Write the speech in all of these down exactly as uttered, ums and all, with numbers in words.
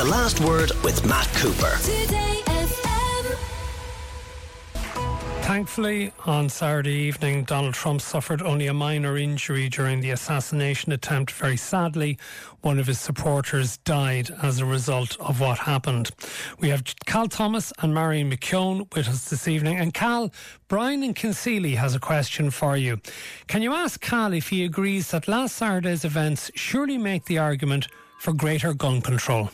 The Last Word with Matt Cooper. Thankfully, on Saturday evening, Donald Trump suffered only a minor injury during the assassination attempt. Very sadly, one of his supporters died as a result of what happened. We have Cal Thomas and Marion McKeown with us this evening. And Cal, Brian in Kinseely has a question for you. Can you ask Cal if he agrees that last Saturday's events surely make the argument for greater gun control?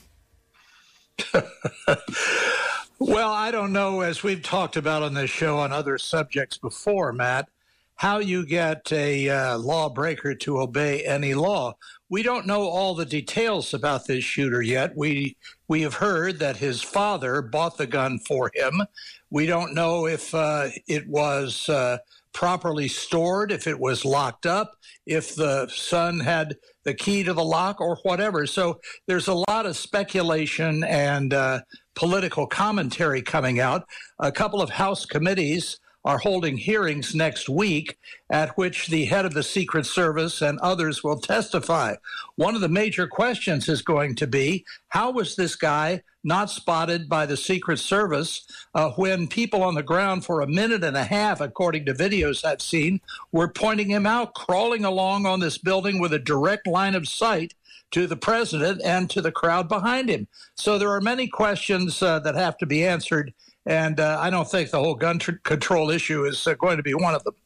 Well, I don't know, as we've talked about on this show on other subjects before, Matt, how you get a uh, lawbreaker to obey any law. We don't know all the details about this shooter yet. We we have heard that his father bought the gun for him. We don't know if uh, it was uh, properly stored, if it was locked up, if the son had the key to the lock or whatever. So there's a lot of speculation and uh, political commentary coming out. A couple of House committees are holding hearings next week at which the head of the Secret Service and others will testify. One of the major questions is going to be, how was this guy not spotted by the Secret Service uh, when people on the ground for a minute and a half, according to videos I've seen, were pointing him out, crawling along on this building with a direct line of sight to the president and to the crowd behind him. So there are many questions uh, that have to be answered, and uh, I don't think the whole gun tr- control issue is uh, going to be one of them.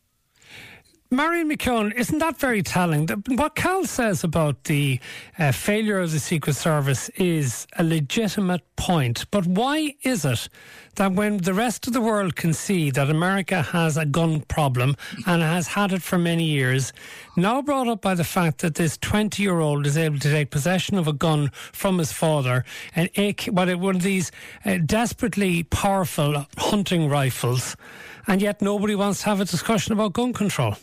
Marion McKeown, isn't that very telling? What Cal says about the uh, failure of the Secret Service is a legitimate point. But why is it that when the rest of the world can see that America has a gun problem and has had it for many years, now brought up by the fact that this twenty-year-old is able to take possession of a gun from his father, an A K, one of these uh, desperately powerful hunting rifles, and yet nobody wants to have a discussion about gun control?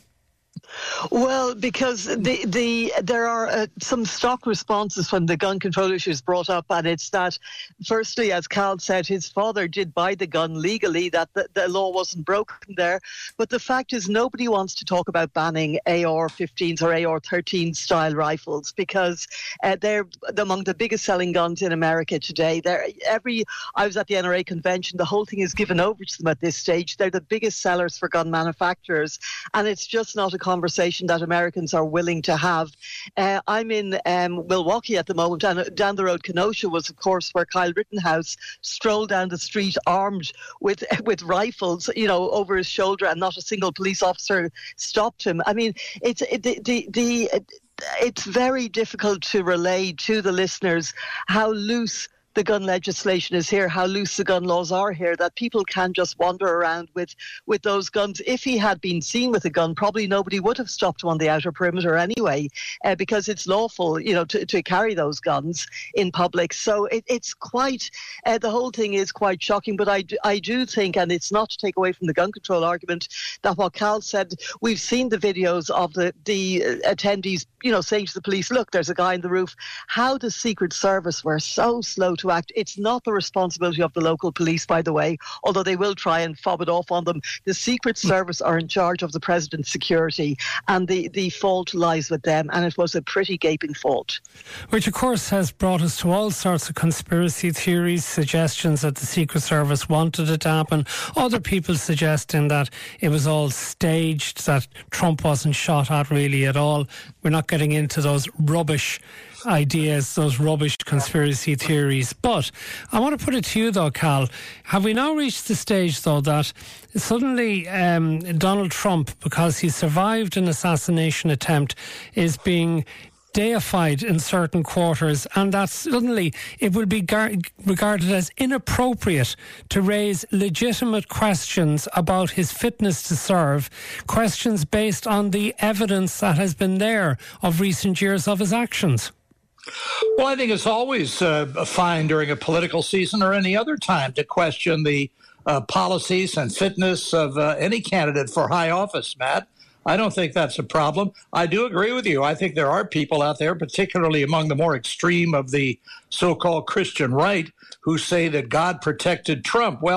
Well, because the the there are uh, some stock responses when the gun control issue is brought up, and it's that, firstly, as Cal said, his father did buy the gun legally, that the, the law wasn't broken there. But the fact is, nobody wants to talk about banning A R fifteens or A R thirteen style rifles, because uh, they're among the biggest selling guns in America today. They're, every I was at the N R A convention, the whole thing is given over to them at this stage. They're the biggest sellers for gun manufacturers, and it's just not a conversation that Americans are willing to have. Uh, I'm in um, Milwaukee at the moment, and down the road, Kenosha was, of course, where Kyle Rittenhouse strolled down the street armed with with rifles, you know, over his shoulder, and not a single police officer stopped him. I mean, it's it, the the. the it's very difficult to relay to the listeners how loose the gun legislation is here, how loose the gun laws are here, that people can just wander around with, with those guns. If he had been seen with a gun, probably nobody would have stopped him on the outer perimeter anyway, uh, because it's lawful, you know, to, to carry those guns in public. So it, it's quite, uh, the whole thing is quite shocking. But I do, I do think, and it's not to take away from the gun control argument, that what Cal said, we've seen the videos of the, the attendees, you know, saying to the police, look, there's a guy in the roof. How the Secret Service were so slow to act. It's not the responsibility of the local police, by the way, although they will try and fob it off on them. The Secret Service are in charge of the president's security, and the, the fault lies with them, and it was a pretty gaping fault. Which, of course, has brought us to all sorts of conspiracy theories, suggestions that the Secret Service wanted it to happen, other people suggesting that it was all staged, that Trump wasn't shot at really at all. We're not getting into those rubbish ideas, those rubbish conspiracy theories. But I want to put it to you though, Cal, have we now reached the stage though that suddenly um, Donald Trump, because he survived an assassination attempt, is being deified in certain quarters, and that suddenly it will be gar- regarded as inappropriate to raise legitimate questions about his fitness to serve, questions based on the evidence that has been there of recent years of his actions? Well, I think it's always uh, fine during a political season or any other time to question the uh, policies and fitness of uh, any candidate for high office, Matt. I don't think that's a problem. I do agree with you. I think there are people out there, particularly among the more extreme of the so-called Christian right, who say that God protected Trump. Well,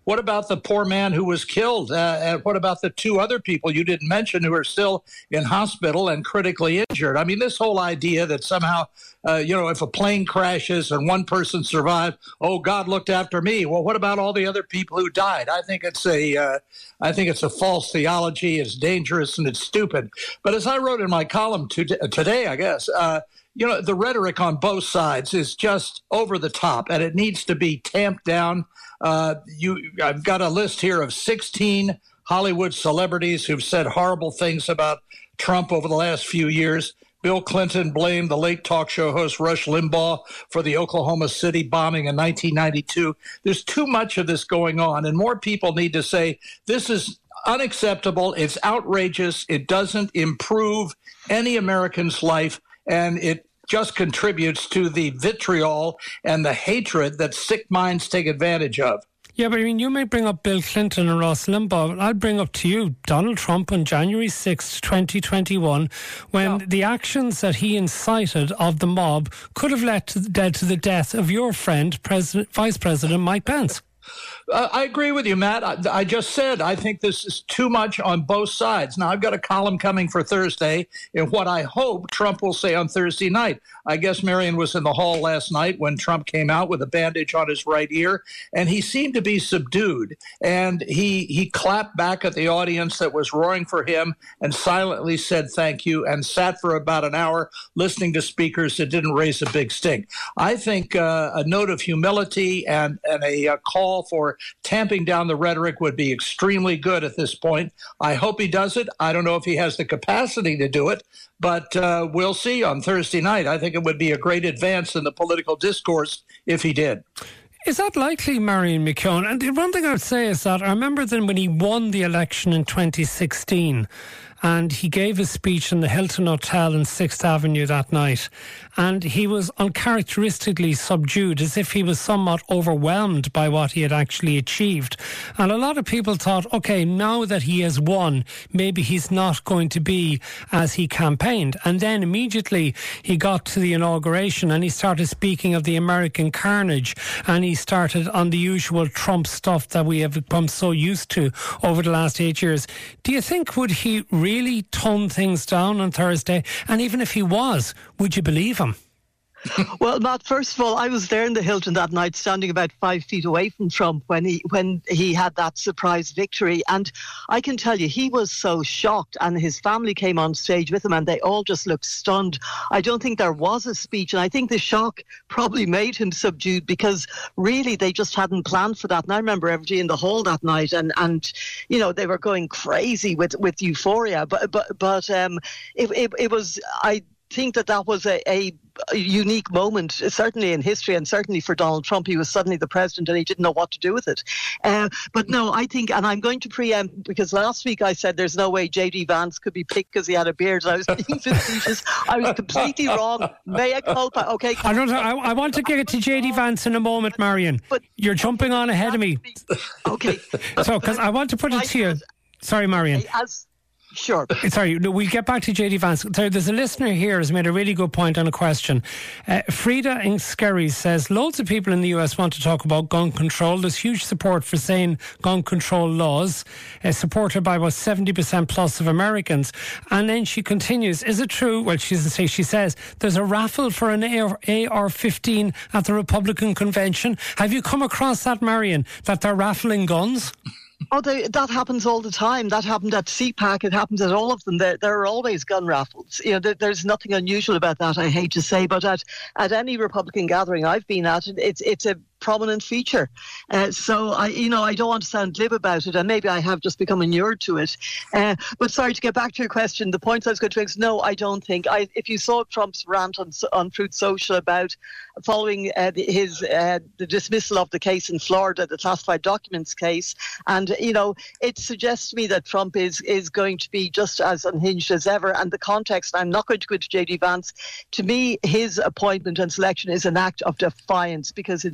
What about the poor man who was killed? Uh, and what about the two other people you didn't mention who are still in hospital and critically injured? I mean, this whole idea that somehow, uh, you know, if a plane crashes and one person survived, oh, God looked after me. Well, what about all the other people who died? I think it's a, uh, I think it's a false theology. It's dangerous and it's stupid. But as I wrote in my column to, today, I guess, uh, you know, the rhetoric on both sides is just over the top, and it needs to be tamped down. Uh, you, I've got a list here of sixteen Hollywood celebrities who've said horrible things about Trump over the last few years. Bill Clinton blamed the late talk show host Rush Limbaugh for the Oklahoma City bombing in nineteen ninety-two. There's too much of this going on, and more people need to say this is unacceptable. It's outrageous. It doesn't improve any American's life, and it just contributes to the vitriol and the hatred that sick minds take advantage of. Yeah, but I mean, you may bring up Bill Clinton and Ross Limbaugh, but I'll bring up to you Donald Trump on January sixth, twenty twenty-one, when yeah. the actions that he incited of the mob could have led to, led to the death of your friend, President, Vice President Mike Pence. Uh, I agree with you, Matt. I, I just said I think this is too much on both sides. Now, I've got a column coming for Thursday in what I hope Trump will say on Thursday night. I guess Marion was in the hall last night when Trump came out with a bandage on his right ear, and he seemed to be subdued. And he he clapped back at the audience that was roaring for him and silently said thank you and sat for about an hour listening to speakers that didn't raise a big stink. I think uh, a note of humility and, and a, a call for tamping down the rhetoric would be extremely good at this point. I hope he does it. I don't know if he has the capacity to do it, but uh, we'll see on Thursday night. I think it would be a great advance in the political discourse if he did. Is that likely, Marion McKeown? And the one thing I would say is that I remember then when he won the election in twenty sixteen, and he gave a speech in the Hilton Hotel in sixth Avenue that night, and he was uncharacteristically subdued, as if he was somewhat overwhelmed by what he had actually achieved. And a lot of people thought, okay, now that he has won, maybe he's not going to be as he campaigned. And then immediately he got to the inauguration and he started speaking of the American carnage, and he started on the usual Trump stuff that we have become so used to over the last eight years. Do you think, would he really tone things down on Thursday? And even if he was, would you believe him? Well, Matt, first of all, I was there in the Hilton that night, standing about five feet away from Trump when he when he had that surprise victory. And I can tell you, he was so shocked, and his family came on stage with him, and they all just looked stunned. I don't think there was a speech, and I think the shock probably made him subdued, because really they just hadn't planned for that. And I remember everybody in the hall that night, and, and you know, they were going crazy with, with euphoria. But but but um, it, it it was I. think that that was a, a, a unique moment, certainly in history, and certainly for Donald Trump. He was suddenly the president and he didn't know what to do with it. Uh, but no, I think, and I'm going to preempt, because last week I said there's no way J D Vance could be picked because he had a beard, and I was being facetious. I was completely wrong. Mea culpa. Okay. I, don't, I, I want to get to J D Vance in a moment, Marion. But you're jumping on ahead of me. Okay. So, because I want to put it to you. Sorry, Marion. As, Sure. Sorry, we'll get back to J D Vance. There's a listener here who has made a really good point on a question. Uh, Frida in Skerry says, loads of people in the U S want to talk about gun control. There's huge support for sane gun control laws, uh, supported by about seventy percent plus of Americans. And then she continues, is it true? Well, she doesn't say, she says, there's a raffle for an A R fifteen at the Republican convention. Have you come across that, Marion, that they're raffling guns? Oh, they, that happens all the time. That happened at C PAC. It happens at all of them. There, there are always gun raffles. You know, there, there's nothing unusual about that, I hate to say. But at, at any Republican gathering I've been at, it's it's a prominent feature. Uh, so, I, you know, I don't want to sound glib about it, and maybe I have just become inured to it. Uh, but sorry, to get back to your question, the points I was going to make is, no, I don't think. I, if you saw Trump's rant on, on Truth Social about following uh, the, his uh, the dismissal of the case in Florida, the classified documents case, and, you know, it suggests to me that Trump is, is going to be just as unhinged as ever. And the context, I'm not going to go into J D Vance, to me, his appointment and selection is an act of defiance, because it's saying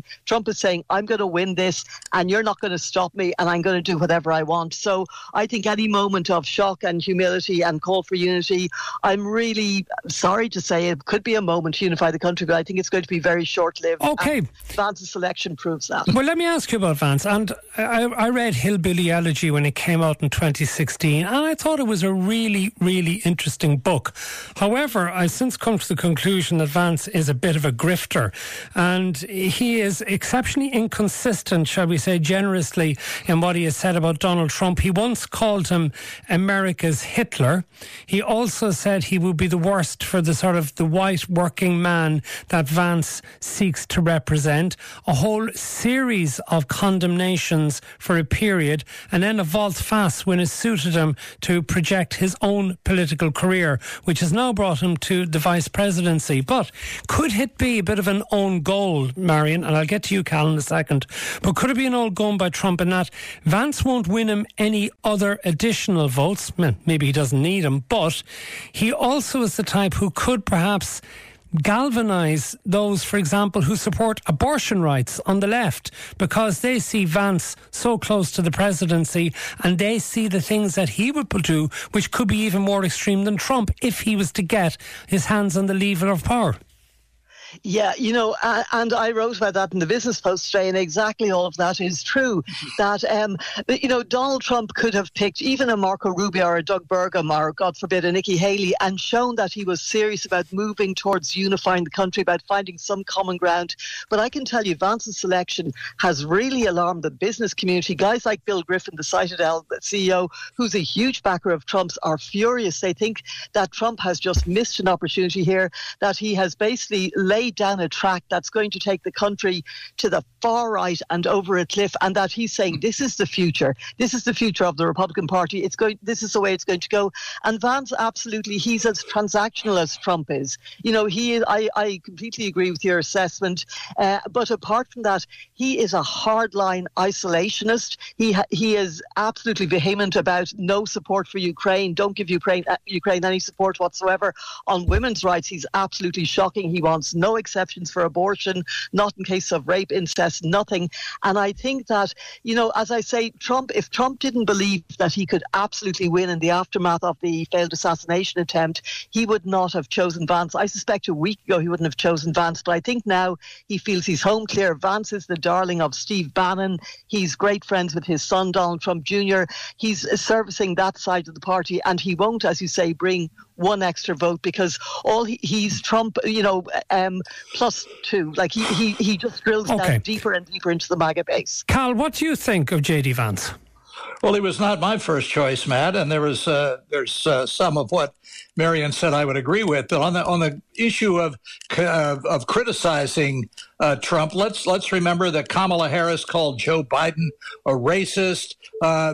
Trump is saying, I'm going to win this and you're not going to stop me and I'm going to do whatever I want. So I think any moment of shock and humility and call for unity, I'm really sorry to say it could be a moment to unify the country, but I think it's going to be very short-lived. Okay. And Vance's selection proves that. Well, let me ask you about Vance. And I, I read Hillbilly Elegy when it came out in twenty sixteen, and I thought it was a really, really interesting book. However, I've since come to the conclusion that Vance is a bit of a grifter, and he is exceptionally inconsistent, shall we say, generously, in what he has said about Donald Trump. He once called him America's Hitler. He also said he would be the worst for the sort of the white working man that Vance seeks to represent. A whole series of condemnations for a period, and then a volte-face when it suited him to project his own political career, which has now brought him to the vice presidency. But could it be a bit of an own goal, Marion? And I'll get to you, Cal, in a second. But could it be an own goal by Trump in that Vance won't win him any other additional votes? Maybe he doesn't need them, but he also is the type who could perhaps galvanise those, for example, who support abortion rights on the left, because they see Vance so close to the presidency and they see the things that he would do, which could be even more extreme than Trump if he was to get his hands on the lever of power. Yeah, you know, uh, and I wrote about that in the Business Post today, and exactly all of that is true. That, um, you know, Donald Trump could have picked even a Marco Rubio or a Doug Burgum or, God forbid, a Nikki Haley, and shown that he was serious about moving towards unifying the country, about finding some common ground. But I can tell you, Vance's selection has really alarmed the business community. Guys like Bill Griffin, the Citadel C E O, who's a huge backer of Trump's, are furious. They think that Trump has just missed an opportunity here, that he has basically laid down a track that's going to take the country to the far right and over a cliff, and that he's saying this is the future. This is the future of the Republican Party. It's going. This is the way it's going to go. And Vance, absolutely, he's as transactional as Trump is. You know, he is. I, I completely agree with your assessment. Uh, but apart from that, he is a hardline isolationist. He ha- he is absolutely vehement about no support for Ukraine. Don't give Ukraine uh, Ukraine any support whatsoever. On women's rights, he's absolutely shocking. He wants no exceptions for abortion, not in case of rape, incest, nothing. And I think that, you know, as I say, Trump, if Trump didn't believe that he could absolutely win in the aftermath of the failed assassination attempt, he would not have chosen Vance. I suspect a week ago he wouldn't have chosen Vance, but I think now he feels he's home clear. Vance is the darling of Steve Bannon. He's great friends with his son, Donald Trump Junior He's servicing that side of the party, and he won't, as you say, bring one extra vote, because all he, he's Trump, you know, um, plus two. Like he, he, he just drills okay. down deeper and deeper into the MAGA base. Cal, what do you think of J D Vance? Well, he was not my first choice, Matt, and there was uh, there's uh, some of what Marion said I would agree with. But on the on the issue of uh, of criticizing uh, Trump, let's let's remember that Kamala Harris called Joe Biden a racist. Uh,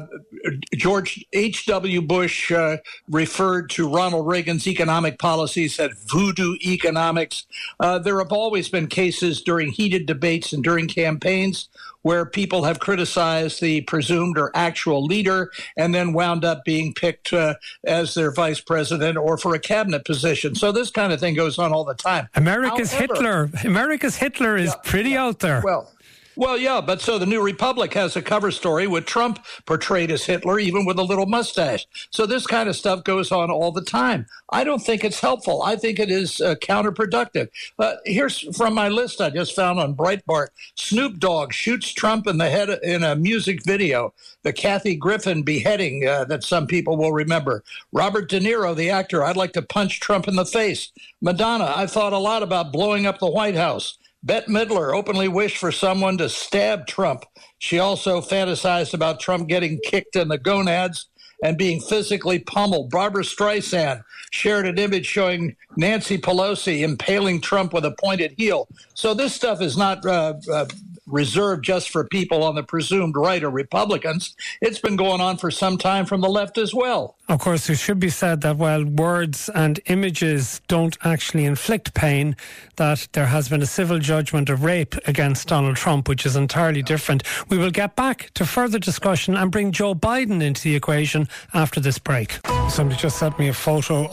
George H W. Bush uh, referred to Ronald Reagan's economic policies as voodoo economics. Uh, there have always been cases during heated debates and during campaigns where people have criticized the presumed or actual leader and then wound up being picked uh, as their vice president or for a cabinet position. So this kind of thing goes on all the time. America's However, Hitler. America's Hitler is yeah, pretty yeah, out there. Well, Well, yeah, but so the New Republic has a cover story with Trump portrayed as Hitler, even with a little mustache. So this kind of stuff goes on all the time. I don't think it's helpful. I think it is uh, counterproductive. Uh, here's from my list I just found on Breitbart. Snoop Dogg shoots Trump in the head in a music video. The Kathy Griffin beheading uh, that some people will remember. Robert De Niro, the actor, I'd like to punch Trump in the face. Madonna, I thought a lot about blowing up the White House. Bette Midler openly wished for someone to stab Trump. She also fantasized about Trump getting kicked in the gonads and being physically pummeled. Barbara Streisand shared an image showing Nancy Pelosi impaling Trump with a pointed heel. So this stuff is not uh, uh, reserved just for people on the presumed right or Republicans. It's been going on for some time from the left as well. Of course, it should be said that while words and images don't actually inflict pain, that there has been a civil judgment of rape against Donald Trump, which is entirely different. We will get back to further discussion and bring Joe Biden into the equation after this break. Somebody just sent me a photo of a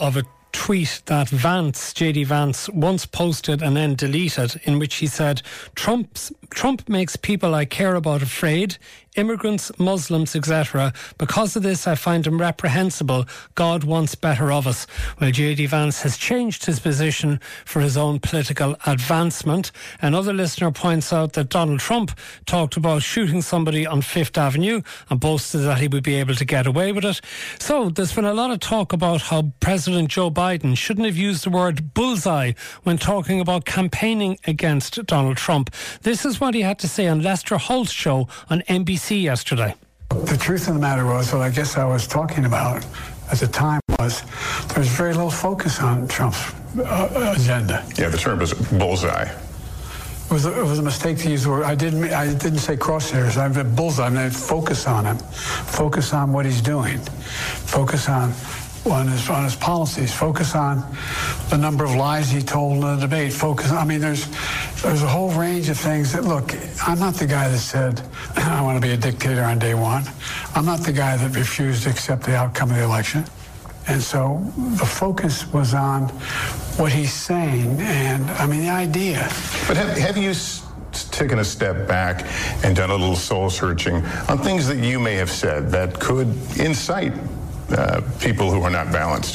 tweet that Vance, J D Vance, once posted and then deleted, in which he said, Trump's, Trump makes people I care about afraid, immigrants, Muslims, et cetera. Because of this, I find him reprehensible. God wants better of us. Well, J D Vance has changed his position for his own political advancement. Another listener points out that Donald Trump talked about shooting somebody on Fifth Avenue and boasted that he would be able to get away with it. So there's been a lot of talk about how President Joe Biden shouldn't have used the word bullseye when talking about campaigning against Donald Trump. This is what he had to say on Lester Holt's show on N B C yesterday. The truth of the matter was, what I guess I was talking about at the time was, there was very little focus on Trump's uh, agenda. Yeah, the term was bullseye. It was, a, it was a mistake to use the word. I didn't. I didn't say crosshairs. I meant bullseye. I meant focus on him. Focus on what he's doing. Focus on on his on his policies. Focus on the number of lies he told in the debate. Focus. I mean, there's there's a whole range of things that look. I'm not the guy that said I want to be a dictator on day one. I'm not the guy that refused to accept the outcome of the election. And so the focus was on what he's saying, and I mean the idea. But have, have you s- taken a step back and done a little soul searching on things that you may have said that could incite uh, people who are not balanced?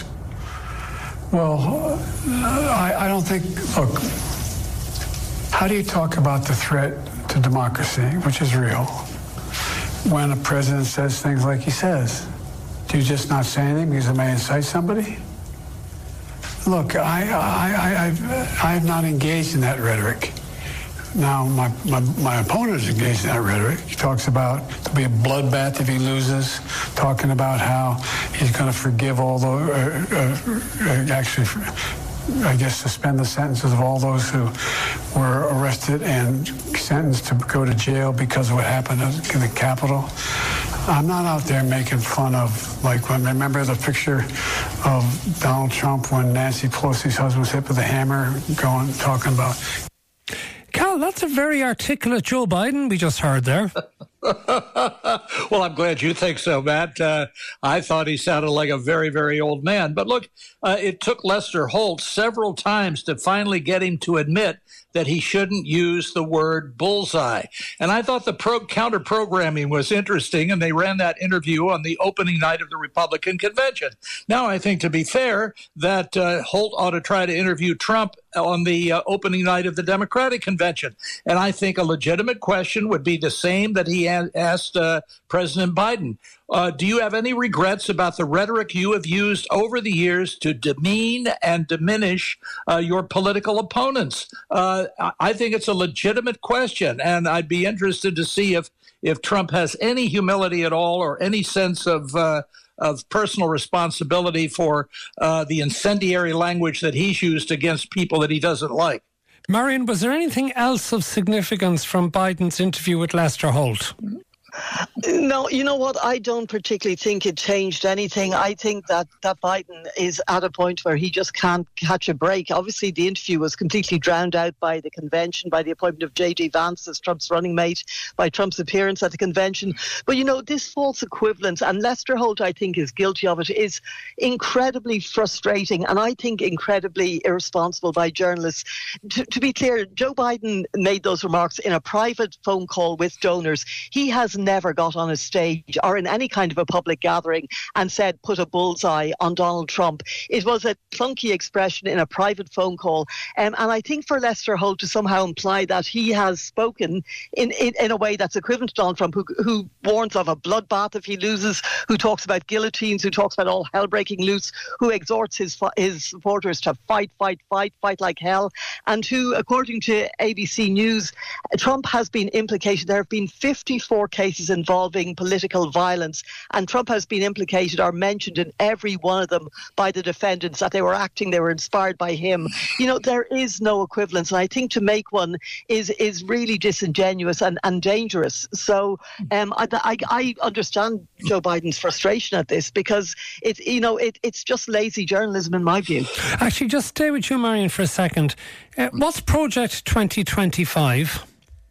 Well, I, I don't think. Look, how do you talk about the threat to democracy, which is real, when a president says things like he says? Do you just not say anything because it may incite somebody? Look, I, I, I, I've, I have not engaged in that rhetoric. Now, my, my, my opponent is engaged in that rhetoric. He talks about there'll be a bloodbath if he loses, talking about how he's going to forgive all the, uh, uh, actually, I guess, suspend the sentences of all those who were arrested and sentenced to go to jail because of what happened in the Capitol. I'm not out there making fun of, like, when, remember the picture of Donald Trump when Nancy Pelosi's husband was hit with a hammer, going, talking about. Cal, that's a very articulate Joe Biden we just heard there. Well, I'm glad you think so, Matt. Uh, I thought he sounded like a very, very old man. But look, uh, it took Lester Holt several times to finally get him to admit that he shouldn't use the word bullseye. And I thought the pro- counter-programming was interesting, and they ran that interview on the opening night of the Republican convention. Now, I think, to be fair, that uh, Holt ought to try to interview Trump on the uh, opening night of the Democratic convention. And I think a legitimate question would be the same that he a- asked uh, President Biden. Uh, do you have any regrets about the rhetoric you have used over the years to demean and diminish uh, your political opponents? Uh, I think it's a legitimate question, and I'd be interested to see if, if Trump has any humility at all or any sense of uh, of personal responsibility for uh, the incendiary language that he's used against people that he doesn't like. Marion, was there anything else of significance from Biden's interview with Lester Holt? No, you know what? I don't particularly think it changed anything. I think that, that Biden is at a point where he just can't catch a break. Obviously, the interview was completely drowned out by the convention, by the appointment of J D Vance as Trump's running mate, by Trump's appearance at the convention. But, you know, this false equivalence, and Lester Holt, I think, is guilty of it, is incredibly frustrating and I think incredibly irresponsible by journalists. To, to be clear, Joe Biden made those remarks in a private phone call with donors. He has never got on a stage or in any kind of a public gathering and said, put a bullseye on Donald Trump. It was a clunky expression in a private phone call. Um, and I think for Lester Holt to somehow imply that he has spoken in, in, in a way that's equivalent to Donald Trump, who, who warns of a bloodbath if he loses, who talks about guillotines, who talks about all hell breaking loose, who exhorts his, his supporters to fight, fight, fight, fight like hell, and who, according to A B C News, Trump has been implicated. There have been fifty-four cases involving political violence, and Trump has been implicated or mentioned in every one of them by the defendants, that they were acting, they were inspired by him. You know, there is no equivalence, and I think to make one is is really disingenuous and, and dangerous. So um, I, I, I understand Joe Biden's frustration at this, because it's, you know, it, it's just lazy journalism in my view. Actually, just stay with you, Marion, for a second. Uh, what's Project twenty twenty-five?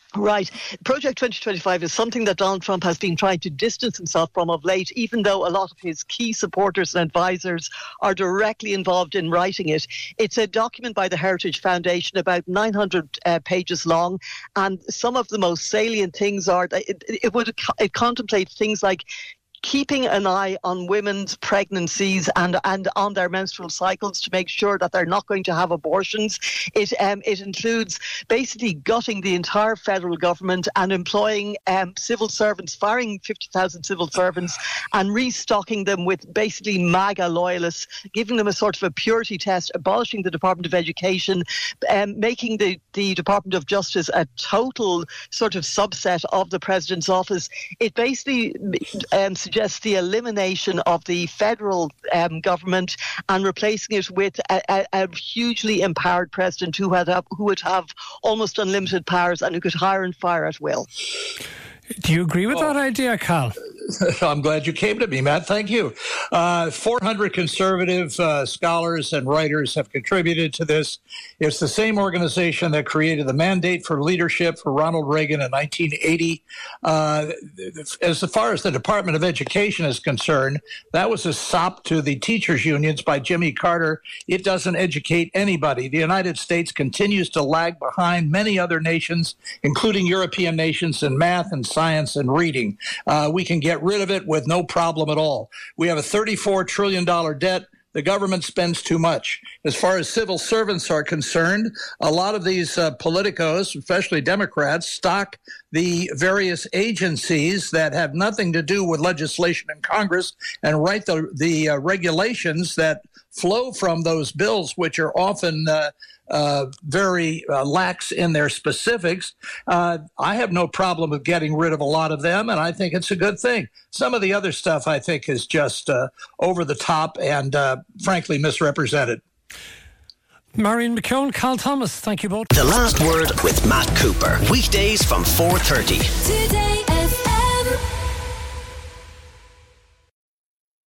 Right. Project twenty twenty-five is something that Donald Trump has been trying to distance himself from of late, even though a lot of his key supporters and advisors are directly involved in writing it. It's a document by the Heritage Foundation, about nine hundred uh, pages long, and some of the most salient things are that it, it would it contemplates things like keeping an eye on women's pregnancies and and on their menstrual cycles to make sure that they're not going to have abortions. It um, it includes basically gutting the entire federal government and employing um, civil servants, firing fifty thousand civil servants and restocking them with basically MAGA loyalists, giving them a sort of a purity test, abolishing the Department of Education, um, making the, the Department of Justice a total sort of subset of the President's office. It basically um, suggests the elimination of the federal um, government and replacing it with a, a, a hugely empowered president who had who would have almost unlimited powers and who could hire and fire at will. Do you agree with oh. that idea, Cal? I'm glad you came to me, Matt. Thank you. Uh, four hundred conservative uh, scholars and writers have contributed to this. It's the same organization that created the mandate for leadership for Ronald Reagan in nineteen eighty. Uh, as far as the Department of Education is concerned, that was a sop to the teachers' unions by Jimmy Carter. It doesn't educate anybody. The United States continues to lag behind many other nations, including European nations, in math and science and reading. Uh, we can get rid of it with no problem at all. We have a thirty-four trillion dollars debt. The government spends too much. As far as civil servants are concerned, a lot of these uh, politicos, especially Democrats, stock the various agencies that have nothing to do with legislation in Congress and write the, the uh, regulations that flow from those bills, which are often uh, uh, very uh, lax in their specifics. Uh, I have no problem with getting rid of a lot of them, and I think it's a good thing. Some of the other stuff I think is just uh, over the top and, uh, frankly, misrepresented. Marion McKeown, Cal Thomas, thank you both. The Last Word with Matt Cooper. Weekdays from four thirty. Today.